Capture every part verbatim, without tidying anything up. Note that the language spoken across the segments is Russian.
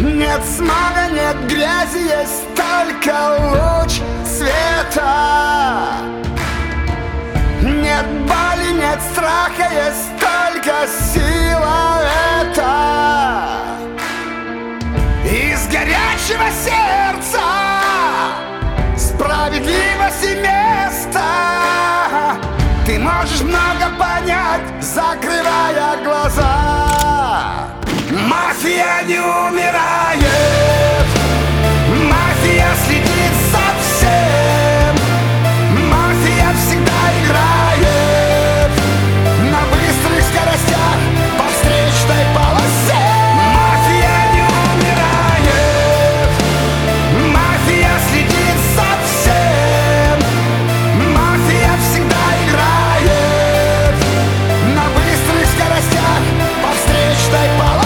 Нет смога, нет грязи, есть только луч света. Нет боли, нет страха, есть только сила эта. Из горячего сердца справедливости место. Ты можешь много понять, закрывая глаза. Мафия не умирает, мафия следит за всем. Мафия всегда играет на быстрых скоростях по встречной полосе. Мафия не умирает, мафия следит за всем. Мафия всегда играет на быстрых скоростях по встречной полосе.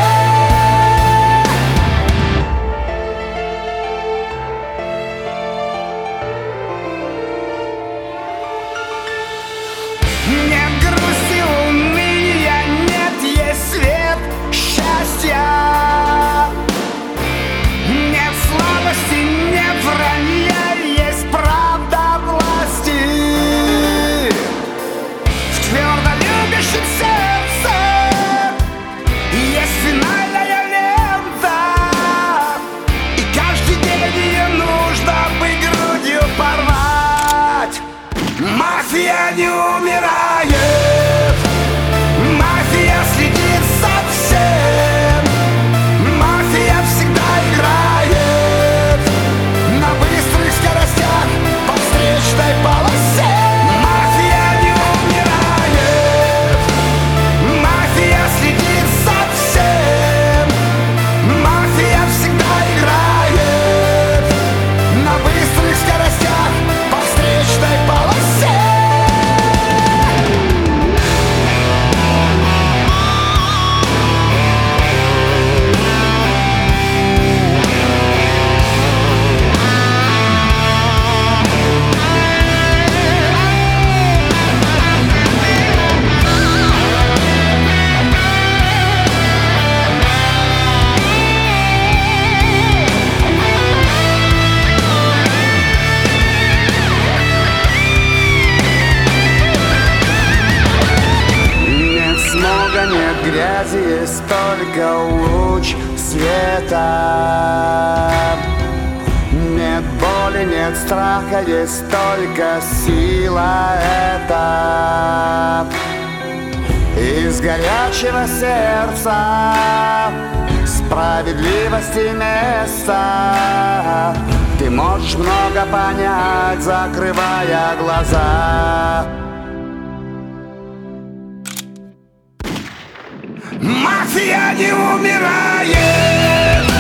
Нет грусти, уныния, нет, есть свет счастья. Нет слабости, нет вранья, есть правда власти. В твердо любящем сердце есть финальная лента. И каждый день ее нужно бы грудью порвать. Мафия не умирает, мафия следит за всем. Мафия всегда играет на быстрых скоростях по встречной полосе. Мафия не умирает, мафия следит за всем. Мафия всегда играет на быстрых скоростях по встречной полосе. Нет грязи, есть только луч света. Нет боли, нет страха, есть только сила эта. Из горячего сердца справедливости место. Ты можешь много понять, закрывая глаза. Мафия не умирает,